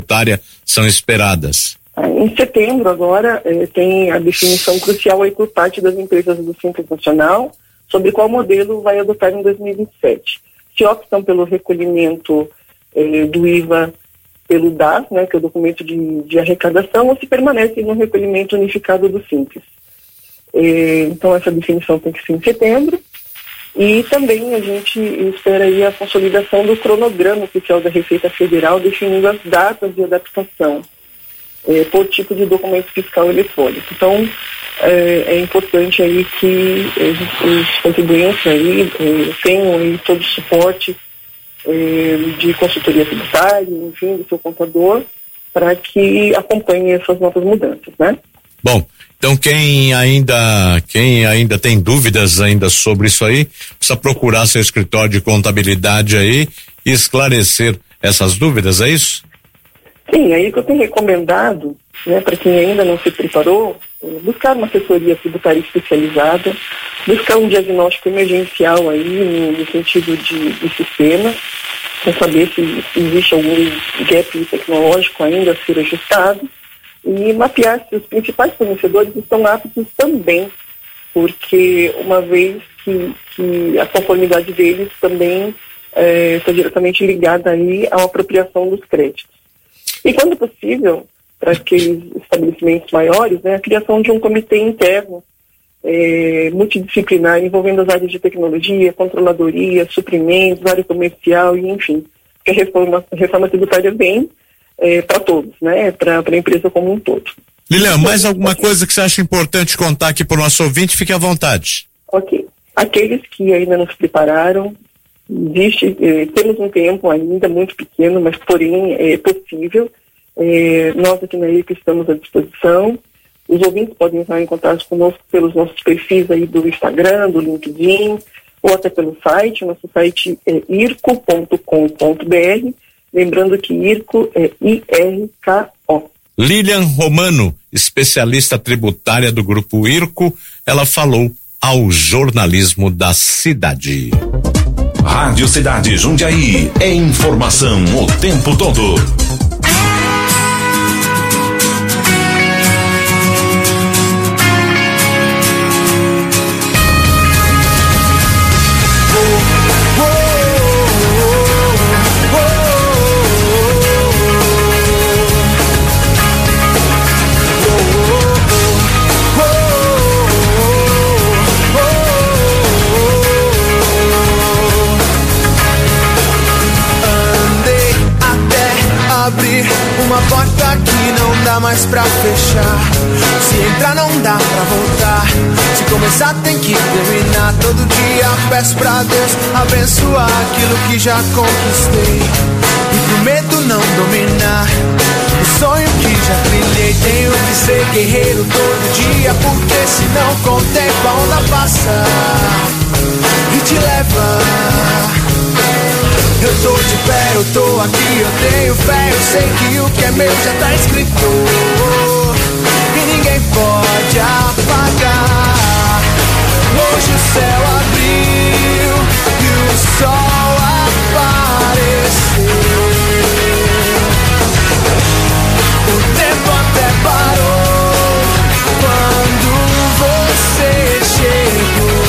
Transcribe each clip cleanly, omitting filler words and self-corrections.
tributária são esperadas? Em setembro, agora, tem a definição crucial aí por parte das empresas do Simples Nacional sobre qual modelo vai adotar em 2027. Se optam pelo recolhimento do IVA pelo DAS, né, que é o documento de arrecadação, ou se permanecem no recolhimento unificado do Simples. Então, essa definição tem que ser em setembro. E também a gente espera aí a consolidação do cronograma oficial da Receita Federal, definindo as datas de adaptação por tipo de documento fiscal eletrônico. Então, é importante aí que os contribuintes aí tenham aí todo o suporte de consultoria tributária, enfim, do seu contador, para que acompanhe essas novas mudanças, né? Bom, então quem ainda tem dúvidas ainda sobre isso aí, precisa procurar seu escritório de contabilidade aí e esclarecer essas dúvidas, é isso? Sim, aí que eu tenho recomendado, né, para quem ainda não se preparou, buscar uma assessoria tributária especializada, buscar um diagnóstico emergencial aí no sentido de sistema, para saber se existe algum gap tecnológico ainda a ser ajustado, e mapear se os principais fornecedores estão aptos também, porque uma vez que a conformidade deles também está diretamente ligada aí à apropriação dos créditos. E quando possível, para aqueles estabelecimentos maiores, né, a criação de um comitê interno multidisciplinar envolvendo as áreas de tecnologia, controladoria, suprimentos, área comercial e enfim, porque a reforma tributária vem para todos, né, para a empresa como um todo. Lilian, mais alguma coisa que você acha importante contar aqui para o nosso ouvinte? Fique à vontade. Ok. Aqueles que ainda não se prepararam, temos um tempo ainda muito pequeno, mas porém é possível. Nós aqui na IRCO estamos à disposição. Os ouvintes podem entrar em contato conosco pelos nossos perfis aí do Instagram, do LinkedIn, ou até pelo site. Nosso site é irco.com.br. Lembrando que IRCO é IRKO. Lilian Romano, especialista tributária do Grupo IRCO, ela falou ao Jornalismo da Cidade. Rádio Cidade Jundiaí, é informação o tempo todo. Uma porta que não dá mais pra fechar. Se entrar não dá pra voltar. Se começar tem que terminar. Todo dia peço pra Deus abençoar aquilo que já conquistei e pro medo não dominar o sonho que já trilhei. Tenho que ser guerreiro todo dia, porque senão com o tempo a onda passa e te leva. Eu tô de pé, eu tô aqui, eu tenho fé, eu sei que o que é meu já tá escrito e ninguém pode apagar. Hoje o céu abriu e o sol apareceu. O tempo até parou quando você chegou.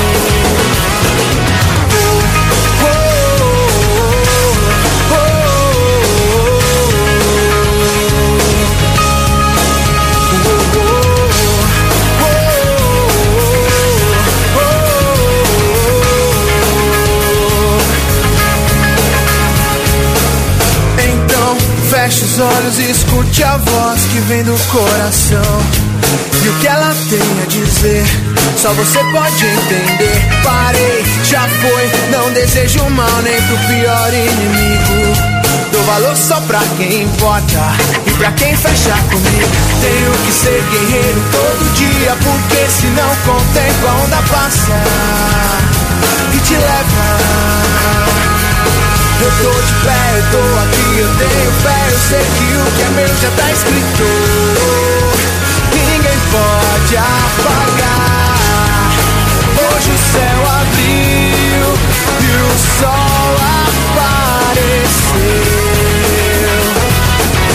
Feche os olhos e escute a voz que vem do coração. E o que ela tem a dizer, só você pode entender. Parei, já foi, não desejo mal nem pro pior inimigo. Dou valor só pra quem importa e pra quem fecha comigo. Tenho que ser guerreiro todo dia, porque senão com o tempo a onda passa e te leva. Eu tô de pé, eu tô aqui, eu tenho fé, eu sei que o que é meu já tá escrito e ninguém pode apagar. Hoje o céu abriu e o sol apareceu.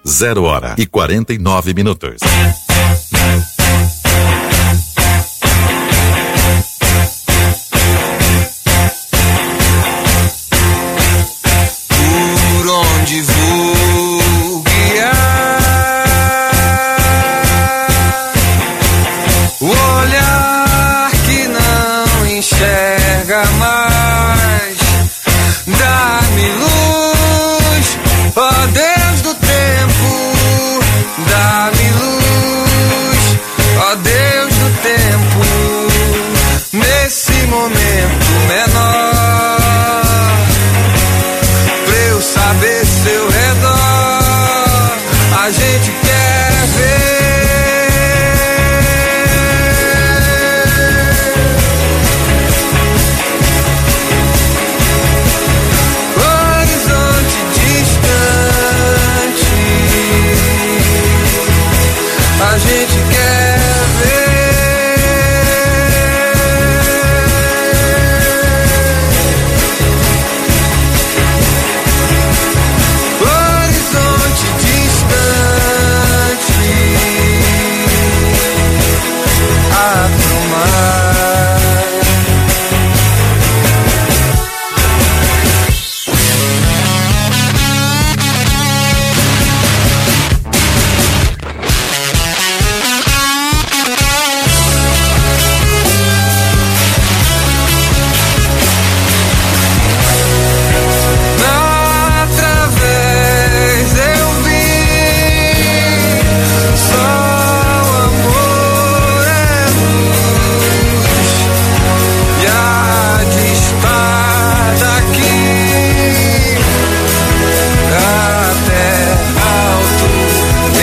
0h49. Por onde vou guiar o olhar que não enxerga mais, dá-me luz, ó Deus do tempo, dá-me luz, ó Deus do tempo, nesse momento menor, pra eu saber seu redor, a gente quer ver. Horizonte distante, a gente quer ver. Horizonte distante, abre o mar. Através eu vi, só o amor é luz, e há de estar daqui até alto e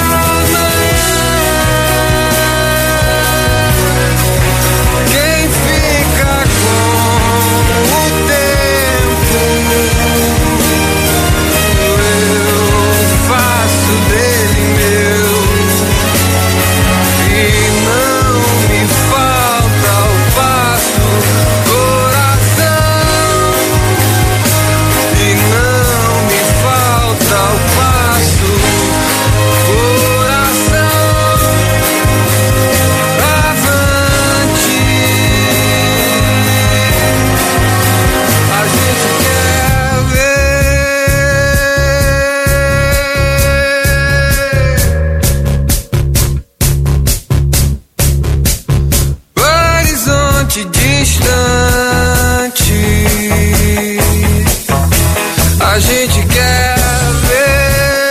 amanhã. Quem fica com o tempo, eu faço dele meu, e não me falta o passo, coração, e não me falta o passo, coração, avante, a gente quer ver. Horizonte distante, a gente quer ver.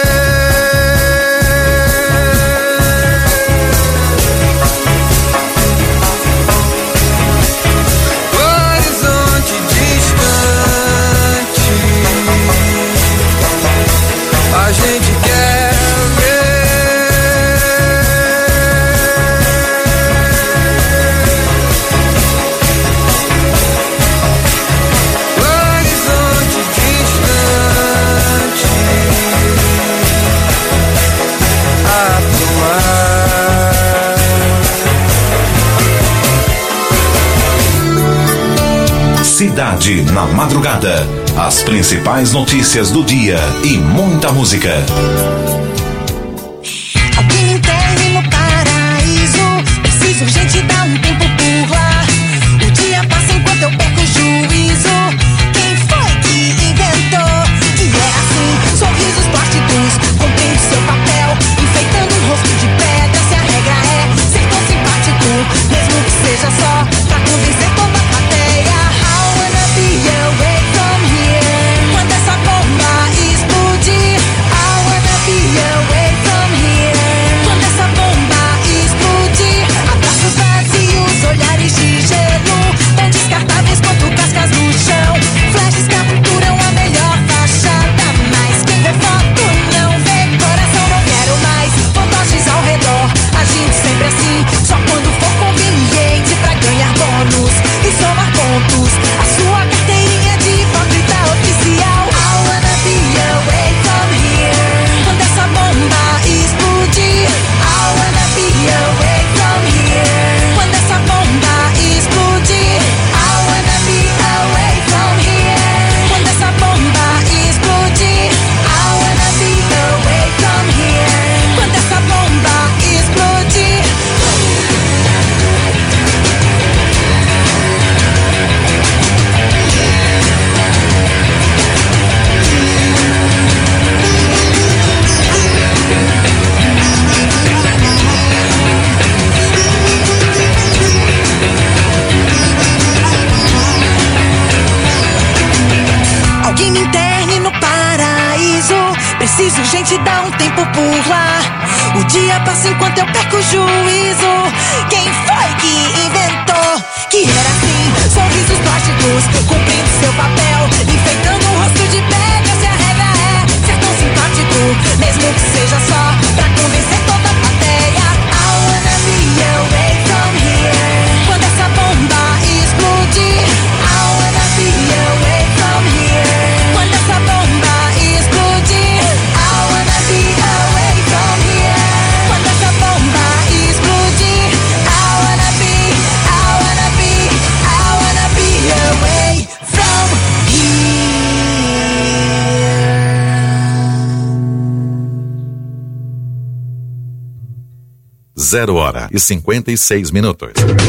Horizonte distante, a gente quer ver. Horizonte distante, abre o mar. Cidade na Madrugada. As principais notícias do dia e muita música. Alguém me enterre no paraíso. Preciso urgente dar um tempo por lá. O dia passa enquanto eu perco o juízo. Quem foi que inventou? Que é assim, sorrisos plásticos, contendo seu papel, enfeitando um rosto de pedra. Se a regra é ser tão simpático, mesmo que seja só pra convencer toda a plateia. I wanna be away from here. Quando essa bomba explodir, I wanna be away from here. Quando essa bomba explodir, abraços vazios. Preciso gente, dá um tempo por lá. O dia passa enquanto eu perco o juízo. Quem foi que inventou que era assim? Sorrisos plásticos, cumprindo seu papel, enfeitando o rosto de pedra. Se a regra é ser tão simpático, mesmo que seja só pra convencer toda a plateia. I wanna be away from here. Quando essa bomba explodir, I wanna be away from here. Quando essa bomba explodir, I wanna be away from here. Quando essa bomba explodir, I wanna be away from here. 0h56.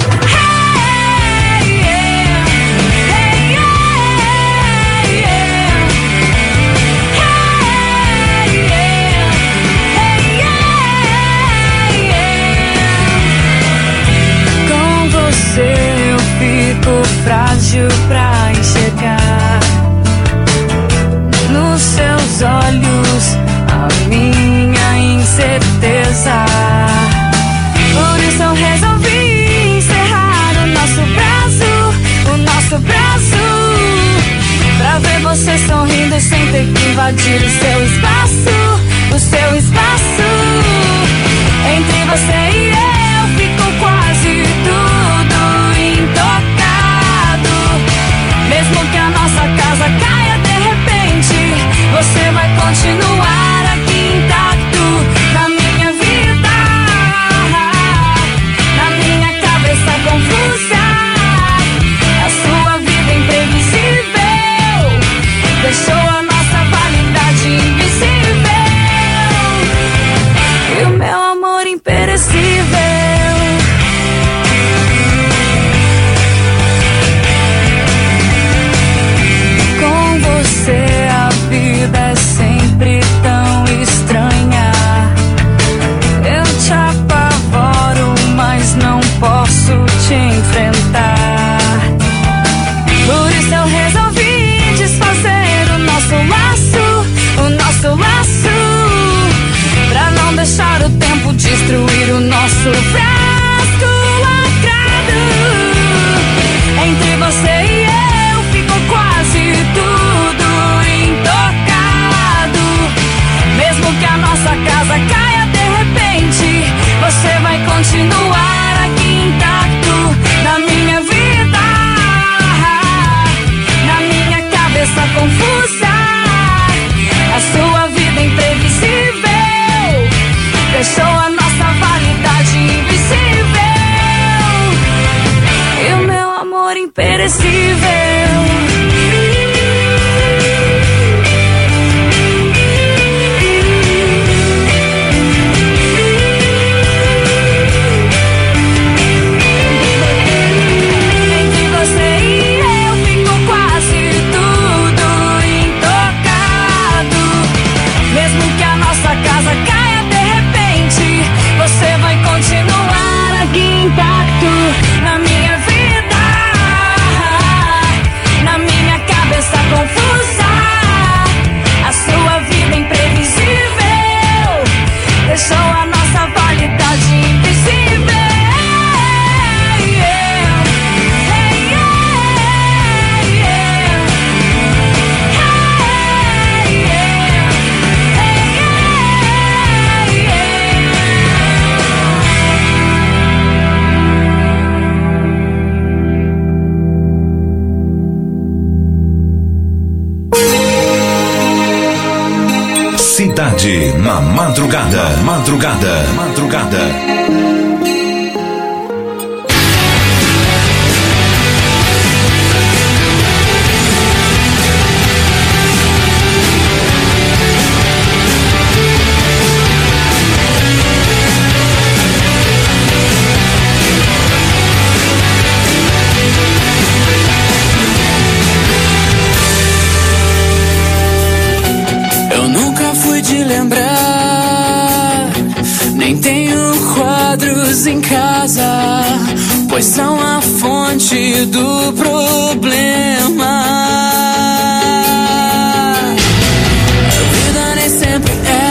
Com você eu fico frágil pra enxergar. Nos seus olhos a minha incerteza. Por isso eu resolvi encerrar o nosso prazo, pra ver você sorrindo sem ter que invadir o seu espaço. Entre você e eu ficou quase tudo intocado. Mesmo que a nossa casa caia de repente, você vai continuar aqui intacto na minha vida. Na minha cabeça confusa, a sua vida imprevisível deixou a nossa validade invisível. E o meu amor imperecível. Com você a vida é sempre tão estranha. Eu te apavoro, mas não posso te enfrentar. Por isso eu resolvi desfazer o nosso laço, pra não deixar o tempo destruir o nosso frasco lacrado. Entre você e eu ficou quase tudo intocado. Mesmo que a nossa casa caia de repente, você vai continuar aqui intacto na minha vida. Na minha cabeça confusa, a sua vida imprevisível deixou a nossa validade invisível. E o meu amor imperecível. Você vai continuar aqui intacto na minha vida. Na minha cabeça confusa, a sua vida imprevisível deixou a nossa validade invisível. Cidade na madrugada. Eu nunca fui de lembrar, nem tenho quadros em casa, pois são a fonte do problema. A vida nem sempre é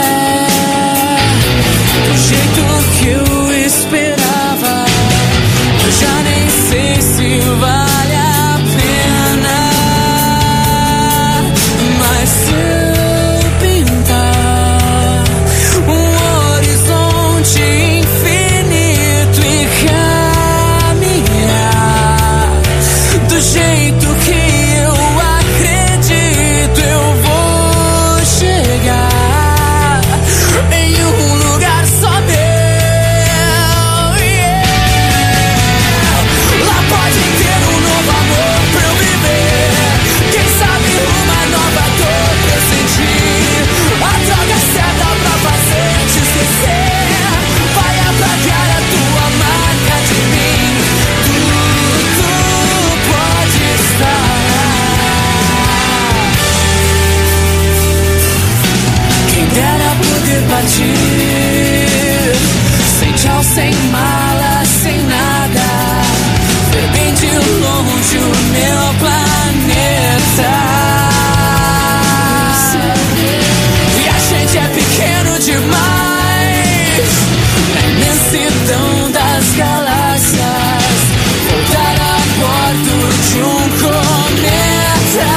partir. Sem tchau, sem mala, sem nada. Ver bem de longe o meu planeta. E a gente é pequeno demais na imensidão das galáxias. Voltar a bordo de um cometa.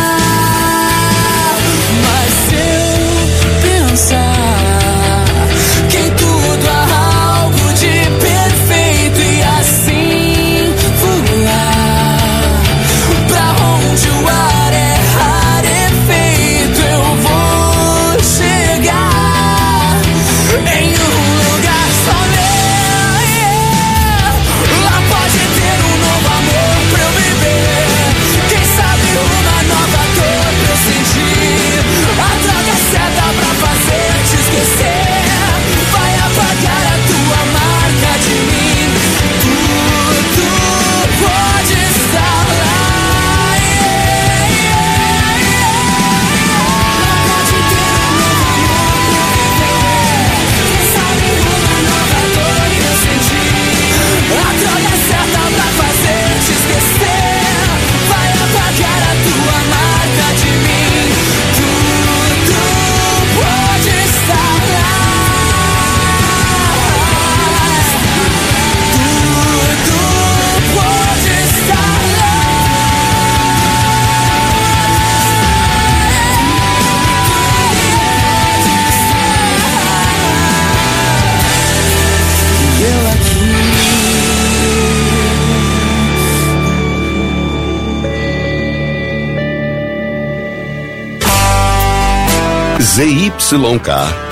Mas se eu pensar que em tudo há algo de perfeito e assim voar pra onde o ar é rarefeito, eu vou chegar em um lugar só meu. Lá pode ter um novo amor pra eu viver. Quem sabe uma nova dor pra eu sentir. A droga certa pra fazer te esquecer vai apagar a tua marca de mim. Tudo pode estar lá. Pode ter um novo amor pra eu viver. Quem sabe uma nova dor pra eu sentir. A droga certa pra fazer te esquecer vai apagar a tua marca de mim. Tudo pode estar lá. Tudo pode estar lá. Eu aqui. ZYK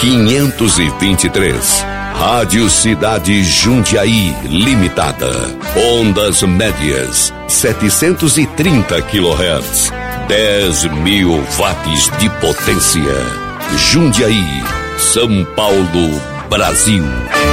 523, Rádio Cidade Jundiaí Limitada, ondas médias 730 kHz, 10.000 watts de potência. Jundiaí, São Paulo, Brasil.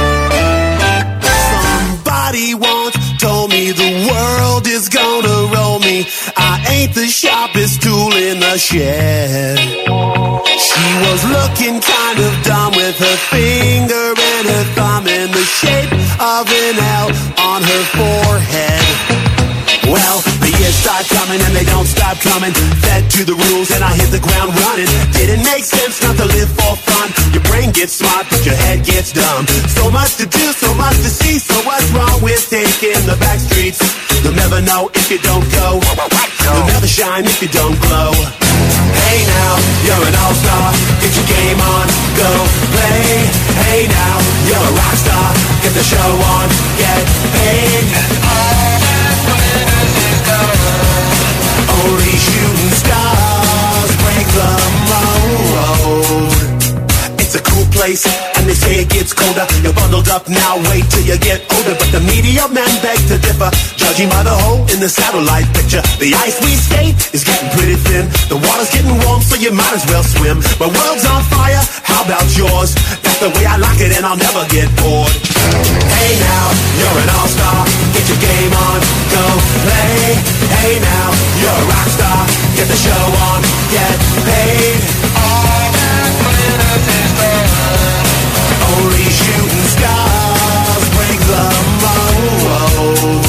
Somebody once told me the world is gonna roll me. I ain't the sharpest tool in the shed. She was looking kind of dumb with her finger and her thumb in the shape of an L on her forehead. Well, the years start coming and they don't stop coming. Fed to the rules and I hit the ground running. Didn't make sense not to live for fun. Your brain gets smart but your head gets dumb. So much to do, so much to see. So what's wrong with taking the back streets? You'll never know if you don't go. You'll never shine if you don't glow. Hey now, you're an all-star. Get your game on, go play. Hey now, you're a rock star. Get the show on, get paid. And all that glitters is gold. Only shooting stars break the mold. It's a cool place, and they say it gets colder. You're bundled up now, wait till you get older. But the media men beg to differ, judging by the hole in the satellite picture. The ice we skate is getting pretty thin. The water's getting warm, so you might as well swim. My world's on fire, how about yours? That's the way I like it, and I'll never get bored. Hey now, you're an all-star. Get your game on, go play. Hey now, you're a rock star. Get the show on, get paid. All that glitters is gold. Only shooting stars break the mold.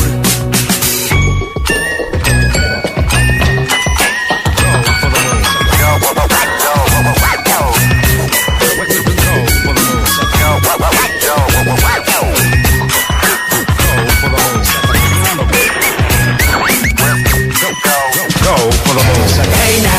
Hey now,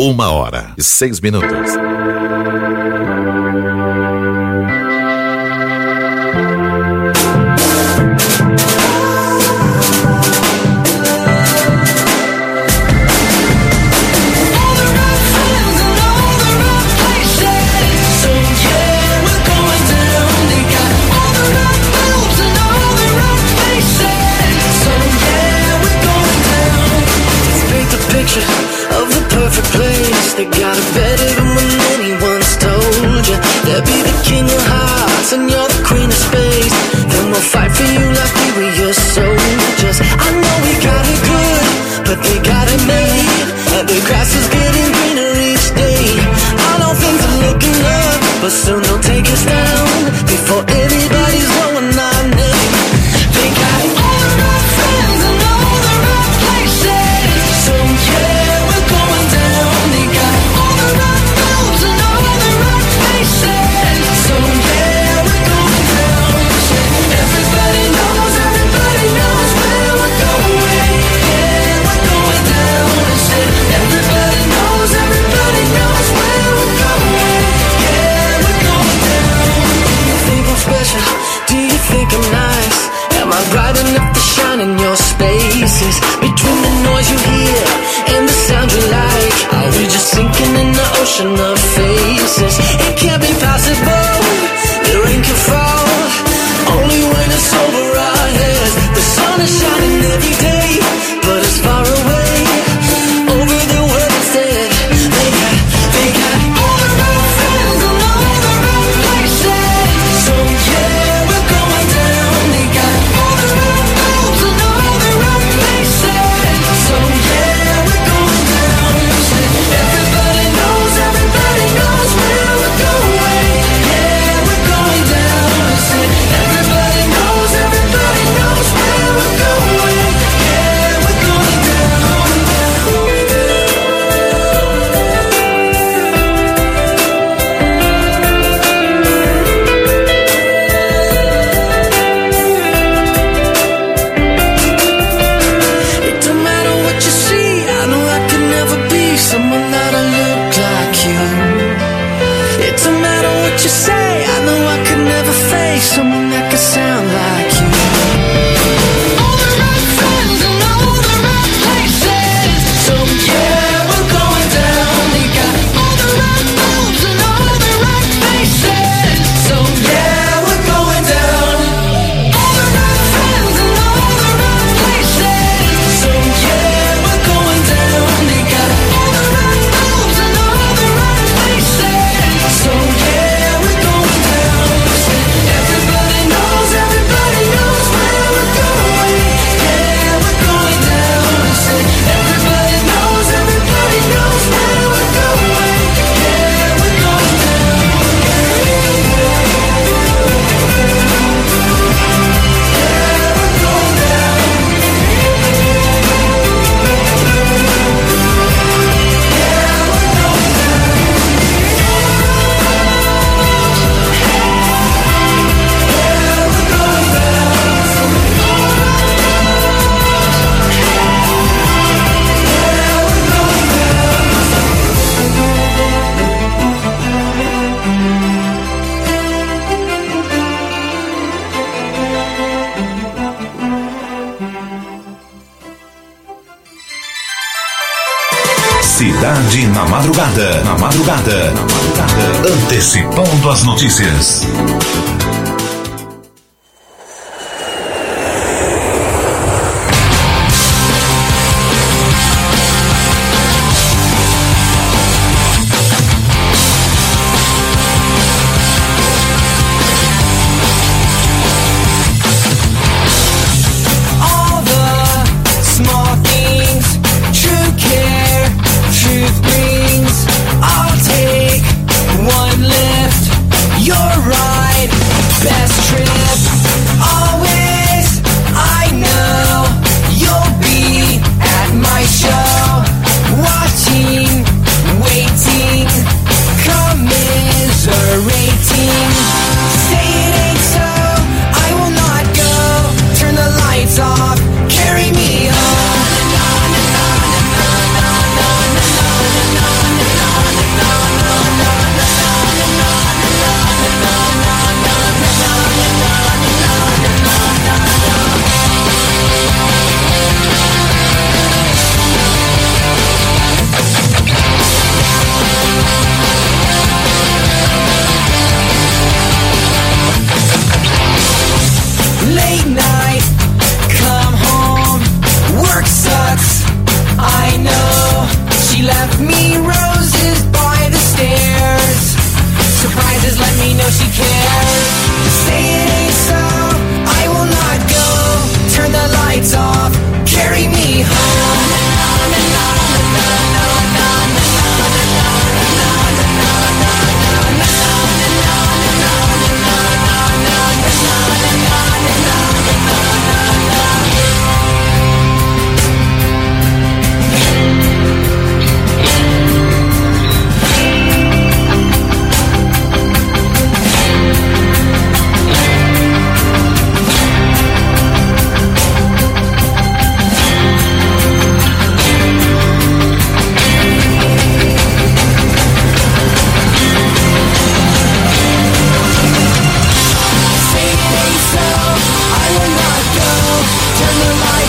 1h06. Of the perfect place, they got it better than when anyone's told you. They'll be the king of hearts and you're the queen of space. Then we'll fight for you like we were your soldiers. I know we got it good, but they got it made, and the grass is getting greener each day. I know things are looking up, but soon they'll take us down before anybody's knowing our name. They got all the right friends and all the right places. So yeah, we're going down. They got all the right moves and all the right faces. So yeah, we're going down. Everybody knows where we're going. Yeah, we're going down. Everybody knows where we're going. Yeah, we're going down. Do you think I'm special? Do you think I'm nice? Am I bright enough to shine in your spaces? Between the noise you hear and the sound you like, are we just sinking in the ocean of faces? It can't be possible, the rain can fall only when it's over our heads. The sun is shining every day, but it's far away over the world instead. They got all the right friends and all the right places. So yeah, we're going down. They got all the right moves and all the right faces. So yeah, we're going down. Everybody knows where we're going. Yeah, we're going down. Everybody knows where we're going. Yeah, we're going down. It don't matter what you see, I know I could never be someone that'll look like you. It don't matter what you say, I know I could never face someone that could sound like you. All the right friends and all the right places. So yeah, we're going down. They got all the right moves and all the right faces. So yeah, we're going down. All the right friends and all the right places. So yeah, we're going down. They got all the right moves and all the right faces. So yeah, we're going down. Everybody knows where we're going. Yeah, we're going down. Everybody knows where we're going. Yeah, we're going Cidade na madrugada. Antecipando as notícias. all the small things, true care, truth brings. I'll take one lift, you're right.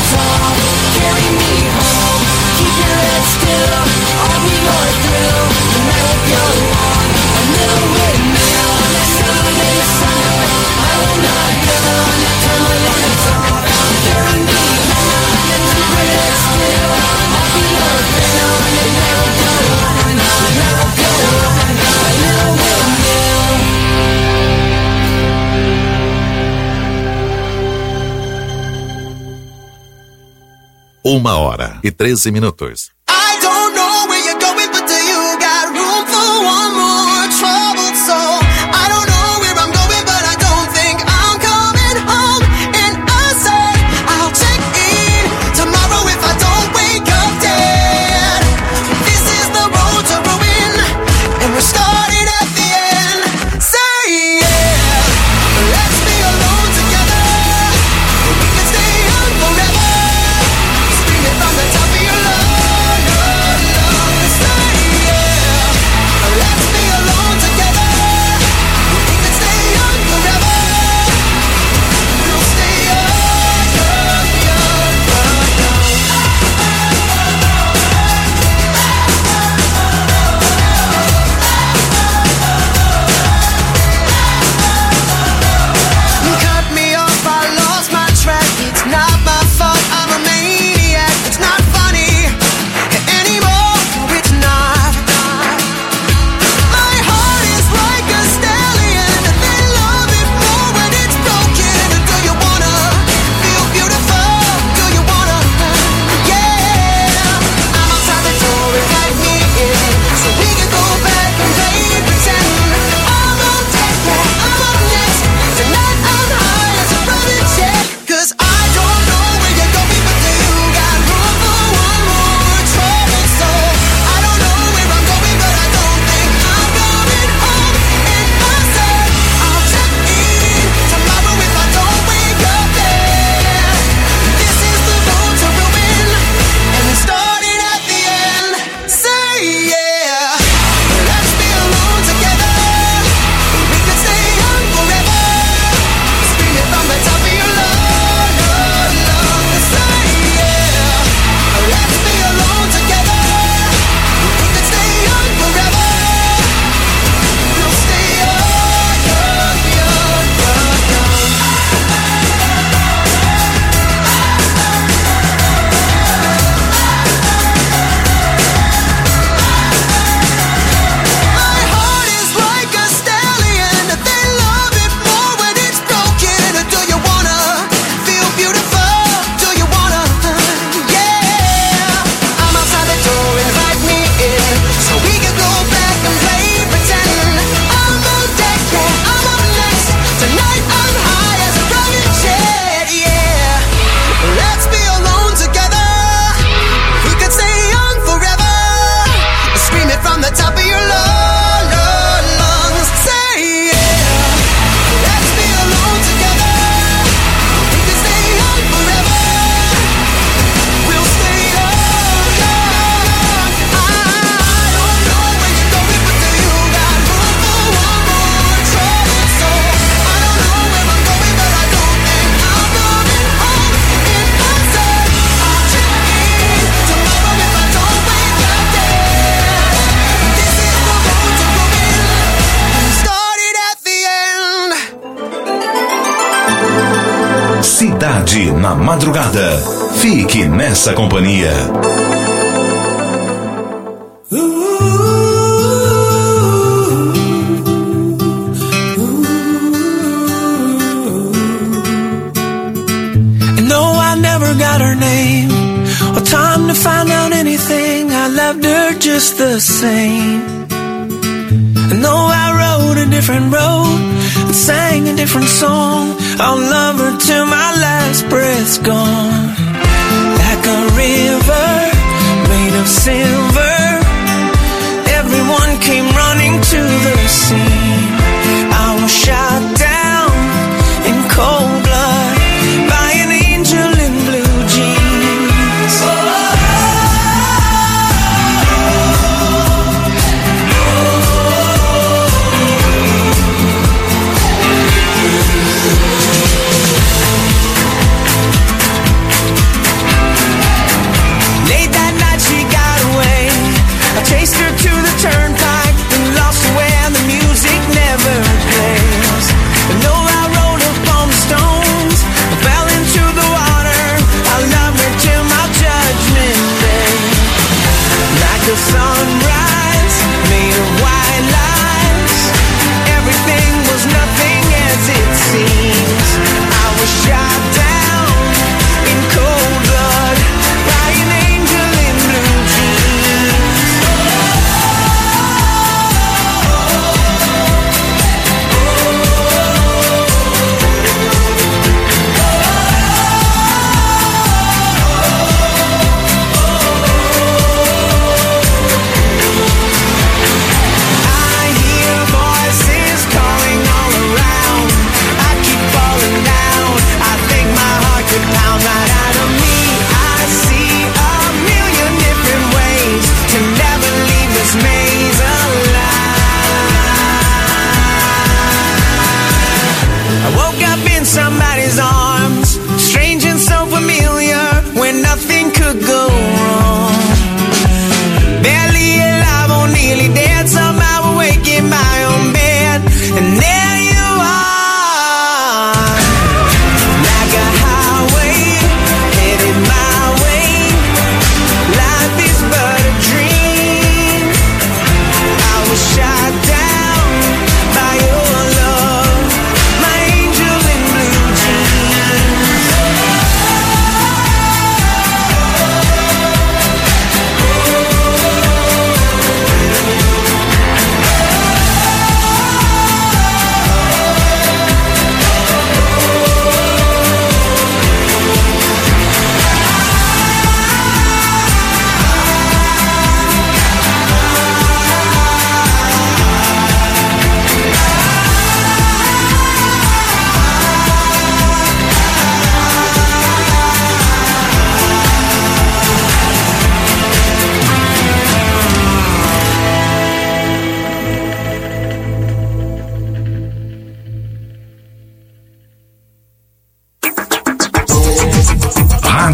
tall, carry me home. Keep your head still, I'll be your thrill. The night will go on, a little windmill. Sun in the sun, I will not go until the lights off. Carry me home, keep your head still, I'll be your thrill. The night will go on, the night will go on, a little windmill. Uma hora e 13 minutos. I don't know where you're going, but do you got room for one more troubled soul? I don't know where I'm going, but I don't think I'm coming home. And I said I'll check in tomorrow if I don't wake up dead. This is the road to ruin, and we're starting at the end. Say yeah, let's be alone together. We can stay young forever. Screaming from the top of your lungs. Say yeah, let's be alone together. We can stay young forever. We'll stay young, young, young, young, young. Cut me off, I lost my track. It's not my fault, I'm a maniac. It's not funny anymore, no, it's not. My heart is like a stallion, and they love it more when it's broken. Do you wanna feel beautiful? Do you wanna? Yeah, I'm outside the door, invite me in, so we can go back and play pretend. I'm on deck, yeah, I'm up next. Tonight I'm high as a private jet. 'Cause I don't know where you're going, but do you got room for one more troubled soul? I don't know where I'm going, but I don't think I'm coming home. And I said I'll check in tomorrow if I don't wake up dead. This is the road to ruin, and we started at the end. Say yeah, let's be alone together. We can stay young forever. Screaming from the top of your lungs. Say yeah, let's be alone together. We can stay young forever. We'll stay young, young, young, young, young. My heart is like a stallion, they love it more when it's broken. Do you wanna feel beautiful? Do you wanna? Yeah, I'm outside the door, invite me in, so we can go back and play pretend. I'm on deck, yeah, I'm up next. Tonight I'm high as a private jet. Yeah, let's be alone together. We could stay young forever. Screaming from the top of your lungs. Say yeah, let's be alone together. We can stay young forever. We'll stay young, young. I don't know where you're going, but do you got room for one more troubled soul? I don't know where I'm going, but I don't think I'm coming home. And I said I'll check in tomorrow if I don't wake up dead. This is the road to ruin, and we started at the end. Cidade na Madrugada. Fique nessa companhia. No, I never got her name or time to find out anything. I loved her just the same. No, I rode a different road and sang a different song. I'll love her till my last breath's gone. Like a river made of silver, everyone came running to the scene. I was shot down in cold blood by an angel in blue jeans.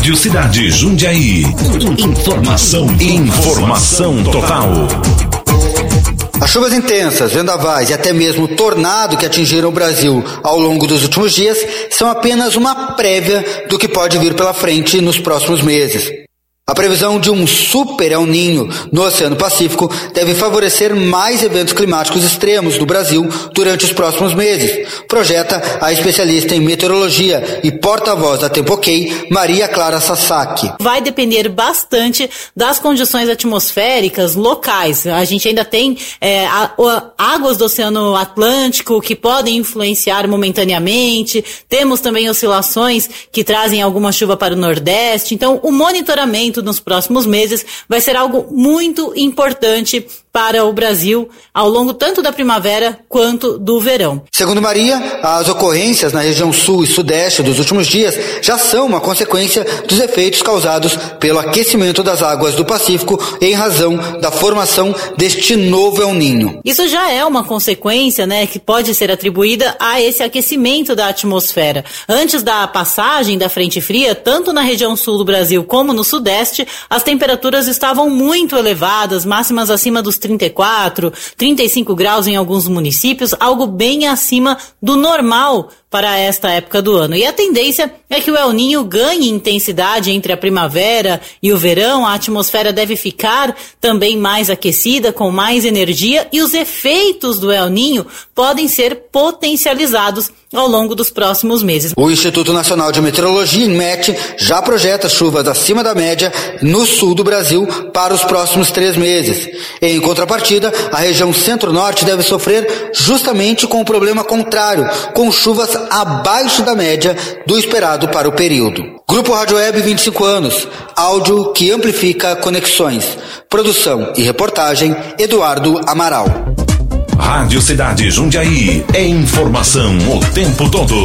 Rádio Cidade Jundiaí. Informação total. As chuvas intensas, vendavais e até mesmo tornado que atingiram o Brasil ao longo dos últimos dias são apenas uma prévia do que pode vir pela frente nos próximos meses. A previsão de um super El Niño no Oceano Pacífico deve favorecer mais eventos climáticos extremos no Brasil durante os próximos meses, projeta a especialista em meteorologia e porta-voz da Tempo-OK, Maria Clara Sasaki. Vai depender bastante das condições atmosféricas locais. A gente ainda tem águas do Oceano Atlântico que podem influenciar momentaneamente, temos também oscilações que trazem alguma chuva para o Nordeste, então o monitoramento nos próximos meses vai ser algo muito importante para o Brasil ao longo tanto da primavera quanto do verão. Segundo Maria, as ocorrências na região sul e sudeste dos últimos dias já são uma consequência dos efeitos causados pelo aquecimento das águas do Pacífico em razão da formação deste novo El Niño. Isso já é uma consequência, que pode ser atribuída a esse aquecimento da atmosfera. Antes da passagem da frente fria, tanto na região sul do Brasil como no sudeste, as temperaturas estavam muito elevadas, máximas acima dos 34, 35 graus em alguns municípios, algo bem acima do normal para esta época do ano. E a tendência é que o El Niño ganhe intensidade entre a primavera e o verão. A atmosfera deve ficar também mais aquecida, com mais energia, e os efeitos do El Niño podem ser potencializados ao longo dos próximos meses. O Instituto Nacional de Meteorologia, INMET, já projeta chuvas acima da média no sul do Brasil para os próximos 3 meses. Em contrapartida, a região centro-norte deve sofrer justamente com o problema contrário, com chuvas abaixo da média do esperado para o período. Grupo Rádio Web, 25 anos, áudio que amplifica conexões. Produção e reportagem, Eduardo Amaral. Rádio Cidade Jundiaí, é informação o tempo todo.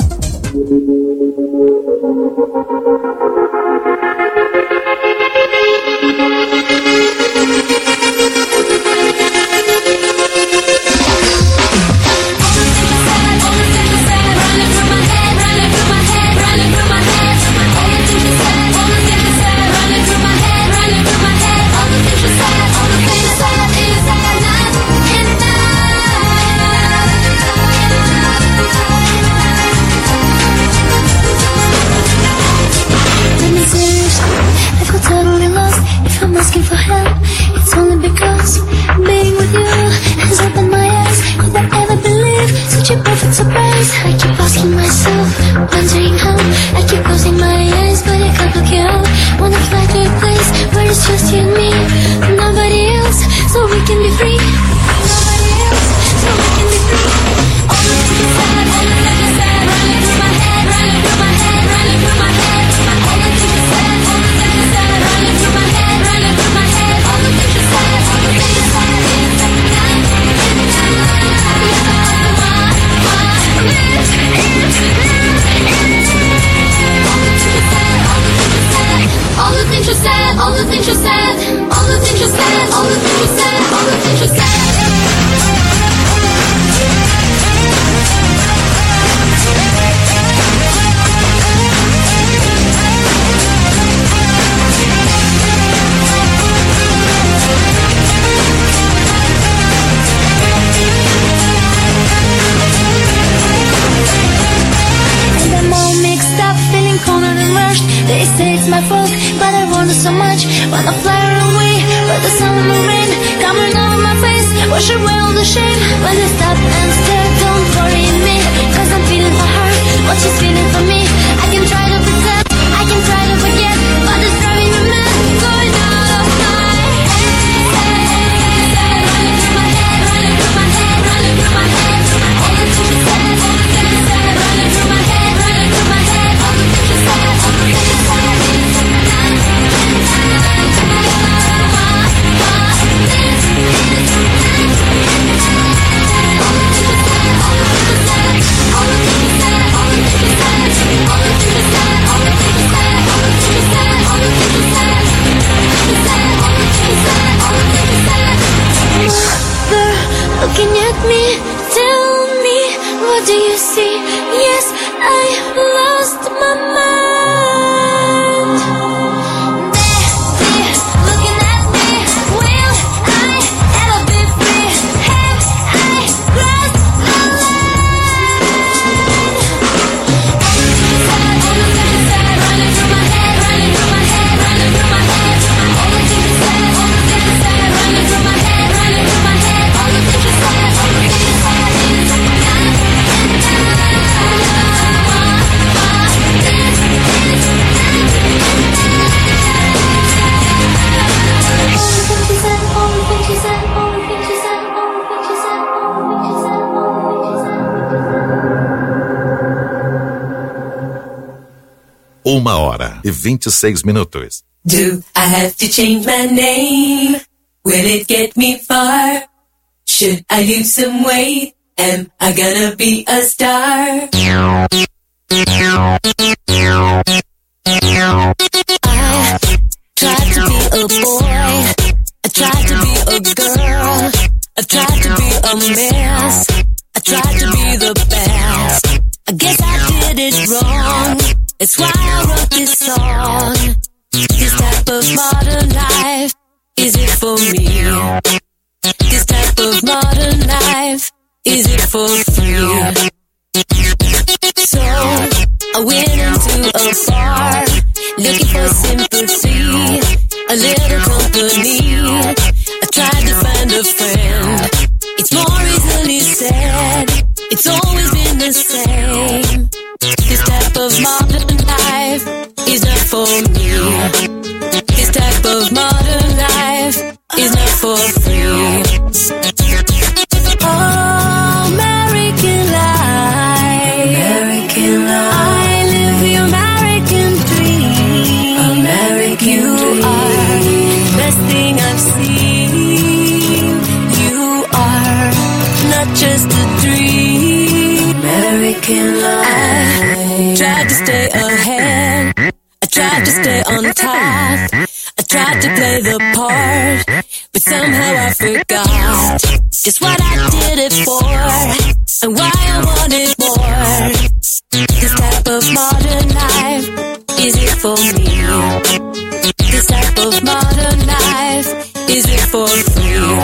Asking for help, it's only because being with you has opened my eyes. Could I ever believe such a perfect surprise? I keep asking myself, wondering how. I keep closing my eyes, but I can't look you out. Wanna fly to a place where it's just you and me, nobody else, so we can be free. Nobody else, so we can be free. All the things you said, running through my head, running through my head, running through my head. All the things you said, running through my head. All the things you said, all the things you said, all the things you said, all the things you said, all the things you said. They say it's my fault, but I wonder so much. Wanna fly away, but the sun and the rain coming over my face, wash away all the shame. When I stop and stare, don't worry me, cause I'm feeling for her, what she's feeling for me. I can try to pretend, I can try to forget, but it's driving me mad, going out of my head. Running through my head, running through my head, running through my head. All the things you said, all the things you said, running through my head, running through my head. All the things you said, all the things you said. All the things you said, all the things you said, all the things you said, all the things you said. 1h26. Do I have to change my name? Will it get me far? Should I lose some weight? Am I gonna be a star? I tried to be a boy, I tried to be a girl, I tried to be a mess, I tried to be the best. I guess I did it wrong, that's why I wrote this song. This type of modern life, is it for me? This type of modern life, is it for free? So, I went into a bar, looking for sympathy, a little company. I tried to find a friend. It's more easily said, it's always been the same. This type of modern life is not for me. This type of modern life is not for free. Oh, American life, American life. I live the American dream. American you dream. Are the best thing I've seen. You are not just a dream. American life. I tried to stay ahead. I tried to stay on top. I tried to play the part, but somehow I forgot just what I did it for and why I wanted more. This type of modern life, is it for me? This type of modern life, is it for free?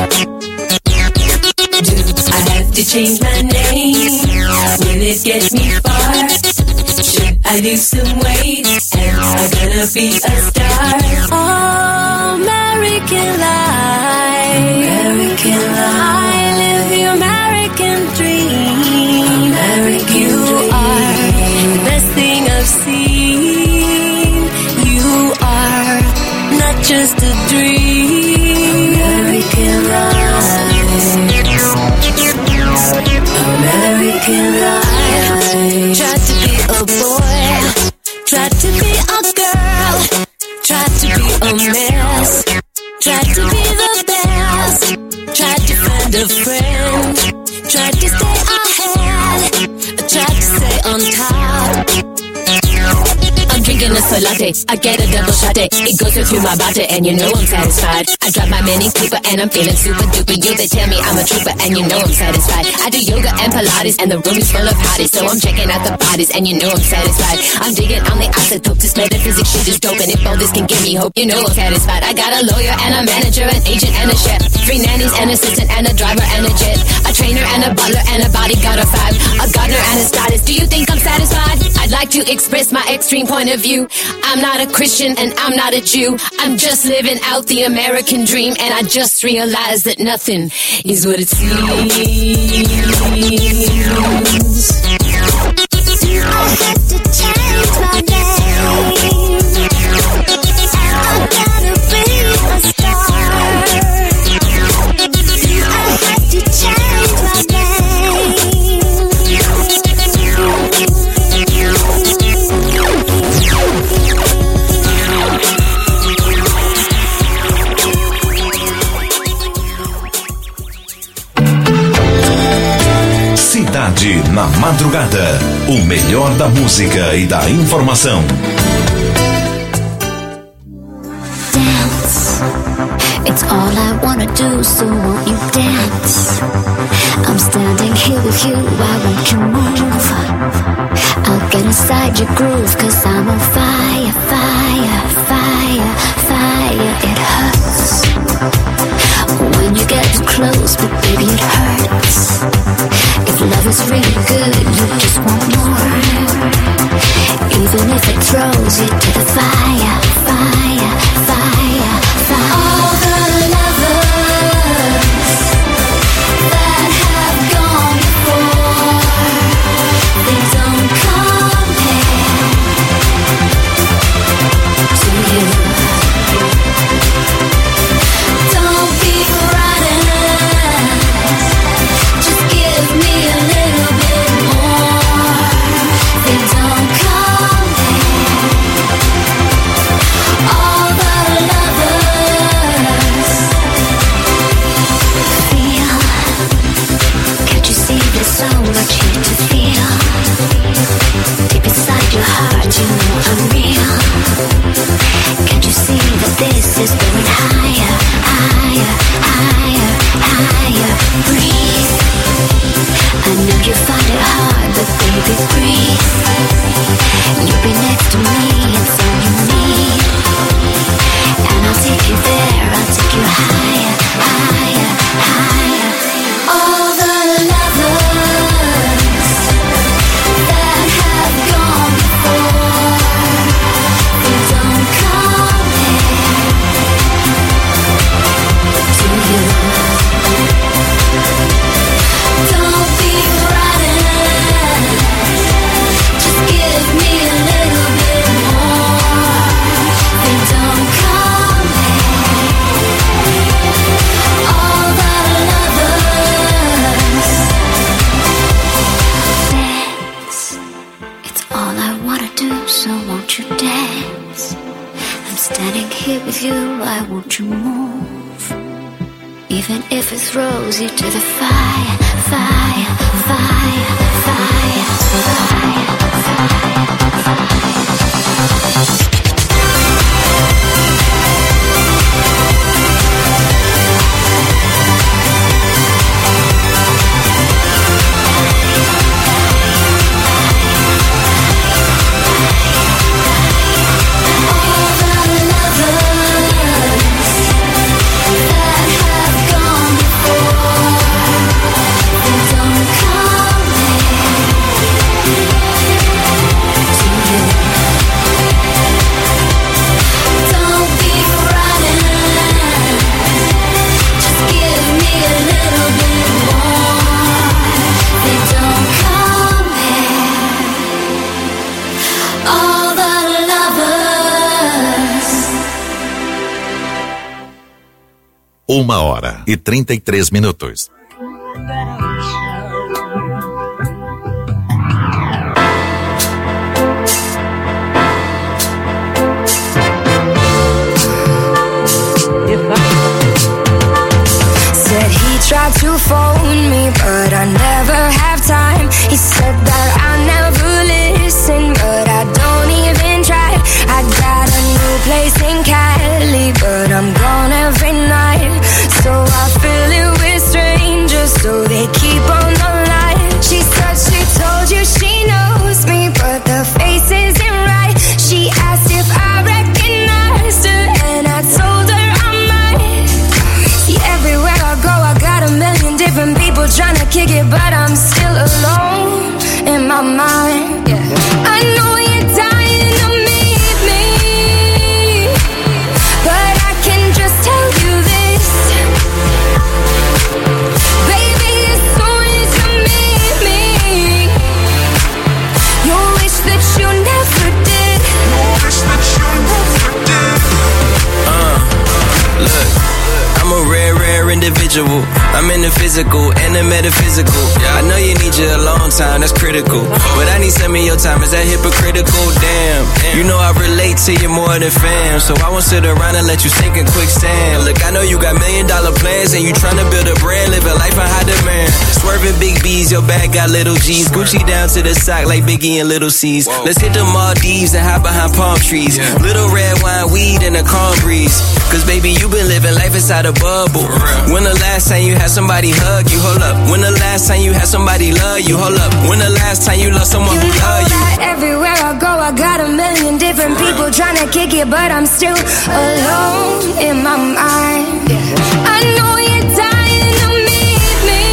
Do I have to change my name? Will it get me far? Should I lose some weight? Am I gonna be a star? Oh, American life, American life. I live the American dream. American you dream. Are the best thing I've seen. You are not just a dream. American life, American life. Tried to be a boy, tried to be a girl, tried to be a mess, tried to be the best, tried to find a friend, tried to stay ahead, tried to stay on top. I'm drinking a soy latte, I get a double shot it goes through my body and you know I'm satisfied. I drive my Mini Cooper and I'm feeling super duper. You, they tell me I'm a trooper and you know I'm satisfied. I do yoga and Pilates and the room is full of hotties, so I'm checking out the bodies and you know I'm satisfied. I'm digging on the isotope, this metaphysics shit is dope, and if all this can give me hope, you know I'm satisfied. I got a lawyer and a manager, an agent and a chef, 3 nannies, an assistant and a driver and a jet, a trainer and a butler and a bodyguard of 5, a gardener and a stylist. Do you think I'm satisfied? I'd like to express my extreme point of view. I'm not a Christian and I'm not a Jew. I'm just living out the American dream, and I just realized that nothing is what it seems. I had to change my name. I'm gonna be a star. I had to change my Cidade na Madrugada, o melhor da música e da informação. Dance, it's all I wanna do, so won't you dance? I'm standing here with you, why won't you move? I'll get inside your groove, 'cause I'm on fire, fire, fire, fire. It hurts when you get too close, but baby it hurts. If love is really good, you just want more. Even if it throws you to the fire, fire, fire, fire. All the lovers that have gone before, they don't compare. standing here with you, why won't you move? Even if it throws you to the fire, fire, fire, fire, fire, fire, fire. Uma hora e 33 minutos. Said he tried to phone me, but I never have time. He said that I never listen, but I don't even try. I got a new place in Cali, but I'm gone every night. So I fill it with strangers, so they keep on the line. She said she told you she knows me, but the face isn't right. She asked if I recognized her, and I told her I might. See, everywhere I go, I got a million different people trying to kick it, but I'm still alone in my mind. Yeah. I know you're dying to meet me, but I can just tell you this, baby, as soon as you meet me, you'll wish that you never did. You'll wish that you never did. Look, I'm a rare individual. I'm in the physical and the metaphysical. Yeah, I know you need you a long time, that's critical. But I need some of your time, is that hypocritical? Damn, you know I relate to you more than fam, so I won't sit around and let you sink in quicksand. Look, I know you got $1 million plans and you tryna build a brand, live a life on high demand. Swerving big B's, your bag got little G's. Gucci down to the sock like Biggie and Little C's. Let's hit the Maldives and hide behind palm trees. Little red wine, weed, and a calm breeze. Cause baby, you been living life inside a bubble. When the last time you had somebody hug you? Hold up. When the last time you had somebody love you? Hold up. When the last time you loved someone who loved you? Everywhere I go, I got a million different people trying to kick it, but I'm still alone in my mind. I know you're dying to meet me,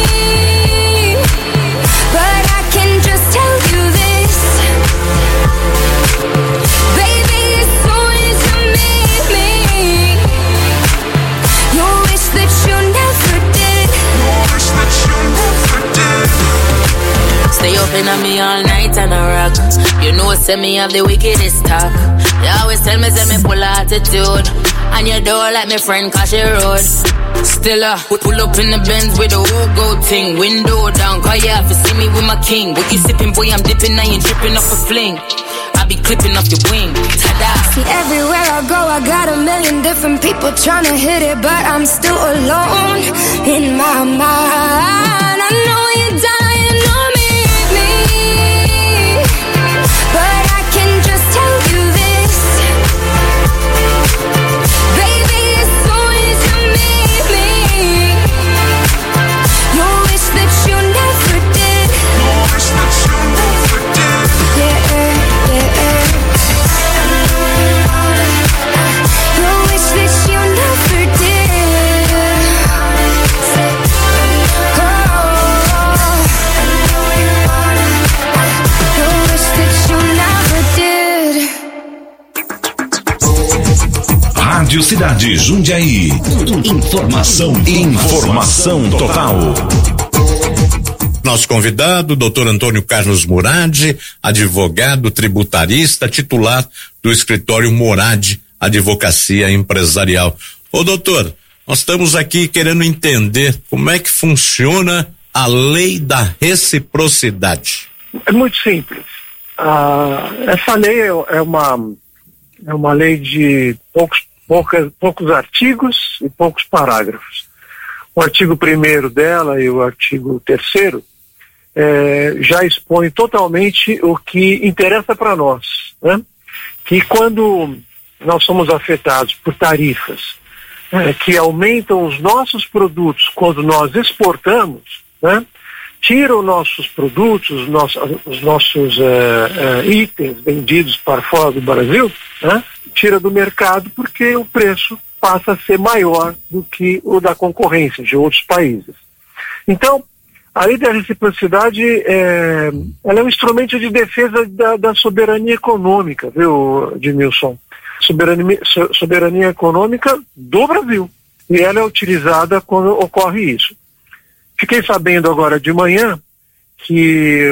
but I can just tell you this, baby, as soon as you meet me, you'll wish that you never did. You'll wish that you never did. Stay up in on me all night and a rock. You know, send me have the wickedest talk. You always tell me, send me full attitude. And your door like my friend cause she road. Still pull up in the Benz with the whole gold thing. Window down, cause you have to see me with my king. What you sipping, boy, I'm dipping, I ain't dripping off a fling. I be clipping off your wing. Ta-da. See, everywhere I go, I got a million different people trying to hit it, but I'm still alone in my mind. I know you're dying to meet me, but I can just tell you this, baby, as soon as you meet me, you'll wish that you never did. You'll wish that you never did. Yeah, yeah. You'll wish that you never did. You'll wish that you never did. Rádio Cidade Jundiaí. Informação total. Nosso convidado, Dr. Antônio Carlos Murad, advogado tributarista, titular do escritório Murad Advocacia Empresarial. Ô doutor, nós estamos aqui querendo entender como é que funciona a lei da reciprocidade. É muito simples. Essa lei é uma é uma lei de poucos artigos e poucos parágrafos. O artigo 1º dela e o artigo 3º já expõe totalmente o que interessa para nós, né? Que quando nós somos afetados por tarifas que aumentam os nossos produtos quando nós exportamos, né? Tiram nossos produtos, os nossos itens vendidos para fora do Brasil, né? Tira do mercado porque o preço passa a ser maior do que o da concorrência de outros países. Então, a lei da reciprocidade ela é um instrumento de defesa da soberania econômica, viu, Edmilson? Soberania econômica do Brasil. E ela é utilizada quando ocorre isso. Fiquei sabendo agora de manhã que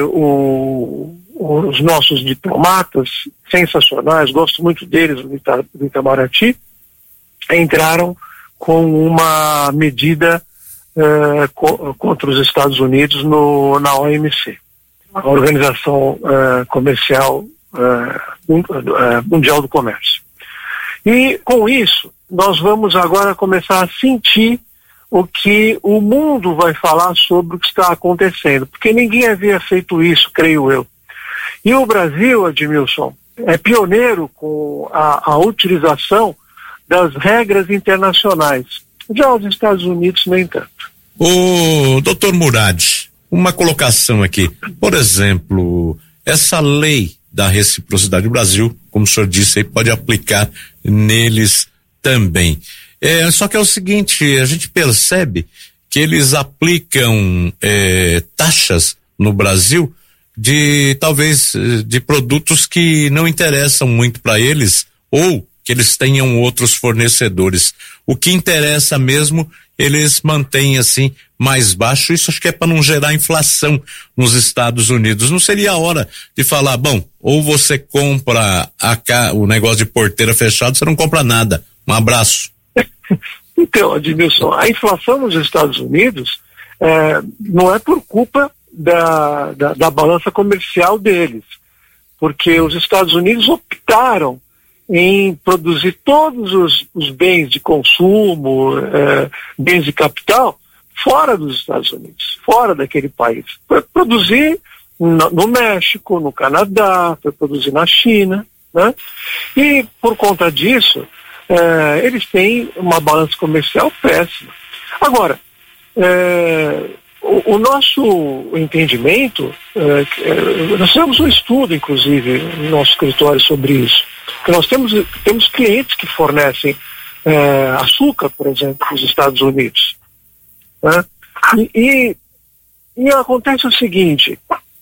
os nossos diplomatas sensacionais, gosto muito deles do Itamaraty, entraram com uma medida contra os Estados Unidos na OMC, a Organização Comercial Mundial do Comércio. E com isso, nós vamos agora começar a sentir o que o mundo vai falar sobre o que está acontecendo, porque ninguém havia feito isso, creio eu. E o Brasil, Edmilson, é pioneiro com a utilização das regras internacionais. Já os Estados Unidos, nem tanto. O doutor Murad, uma colocação aqui. Por exemplo, essa lei da reciprocidade do Brasil, como o senhor disse aí, pode aplicar neles também. Só que é o seguinte, a gente percebe que eles aplicam taxas no Brasil talvez de produtos que não interessam muito para eles ou que eles tenham outros fornecedores. O que interessa mesmo, eles mantêm assim mais baixo. Isso acho que é para não gerar inflação nos Estados Unidos. Não seria a hora de falar, bom, ou você compra o negócio de porteira fechada, você não compra nada. Um abraço. Então, Edmilson, a inflação nos Estados Unidos não é por culpa da balança comercial deles, porque os Estados Unidos optaram em produzir todos os bens de consumo, bens de capital, fora dos Estados Unidos, fora daquele país. Foi produzir no México, no Canadá, foi produzir na China, né? E por conta disso, eles têm uma balança comercial péssima. Agora, o nosso entendimento, nós temos um estudo, inclusive, no nosso escritório sobre isso, que nós temos clientes que fornecem açúcar, por exemplo, para os Estados Unidos, né? E acontece o seguinte,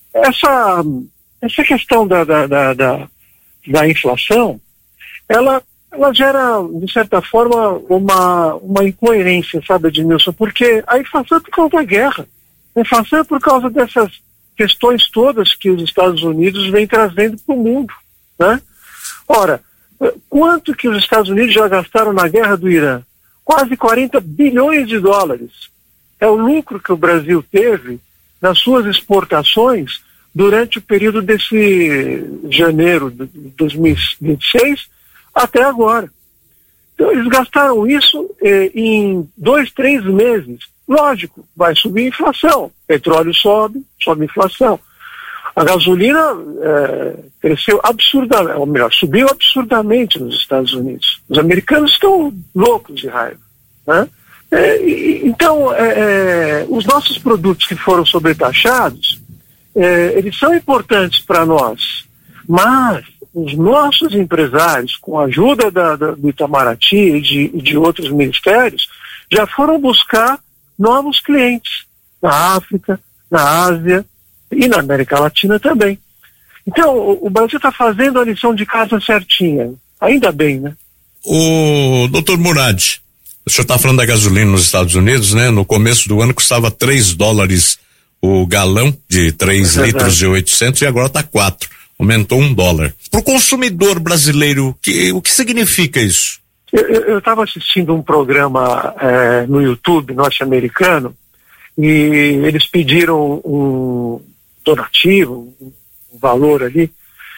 essa questão da inflação, ela gera, de certa forma, uma incoerência, sabe, Edmilson? Porque a inflação é por causa da guerra. A inflação é por causa dessas questões todas que os Estados Unidos vêm trazendo para o mundo, né? Ora, quanto que os Estados Unidos já gastaram na guerra do Irã? Quase 40 bilhões de dólares. É o lucro que o Brasil teve nas suas exportações durante o período desse janeiro de 2026 até agora. Então eles gastaram isso em 2, 3 meses. Lógico, vai subir a inflação. Petróleo sobe a inflação. A gasolina cresceu absurdamente, ou melhor, subiu absurdamente nos Estados Unidos. Os americanos estão loucos de raiva, né? Então, os nossos produtos que foram sobretaxados, eles são importantes para nós, mas os nossos empresários, com a ajuda do Itamaraty e de outros ministérios, já foram buscar novos clientes na África, na Ásia e na América Latina também. Então, o Brasil está fazendo a lição de casa certinha. Ainda bem, né? O doutor Murad, o senhor está falando da gasolina nos Estados Unidos, né? No começo do ano custava $3 o galão de 3 litros e 800 e agora está 4. Aumentou $1. Para o consumidor brasileiro, o que significa isso? Eu estava assistindo um programa no YouTube norte-americano e eles pediram um donativo, um valor ali,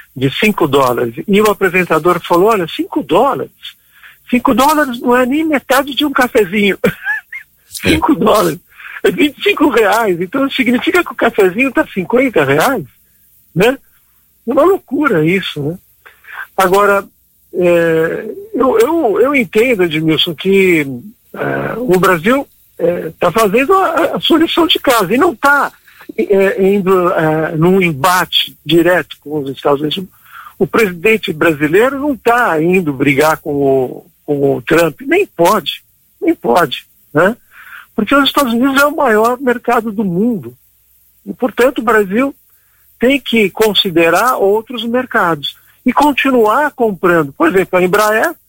de $5. E o apresentador falou, olha, $5? $5 não é nem metade de um cafezinho. $5. É R$25. Então significa que o cafezinho está R$50, né? É uma loucura isso, né? Agora, eu entendo, Edmilson, que o Brasil está fazendo a sua lição de casa e não está indo num embate direto com os Estados Unidos. O presidente brasileiro não está indo brigar com o Trump, nem pode, né? Porque os Estados Unidos é o maior mercado do mundo e, portanto, o Brasil tem que considerar outros mercados e continuar comprando. Por exemplo, a Embraer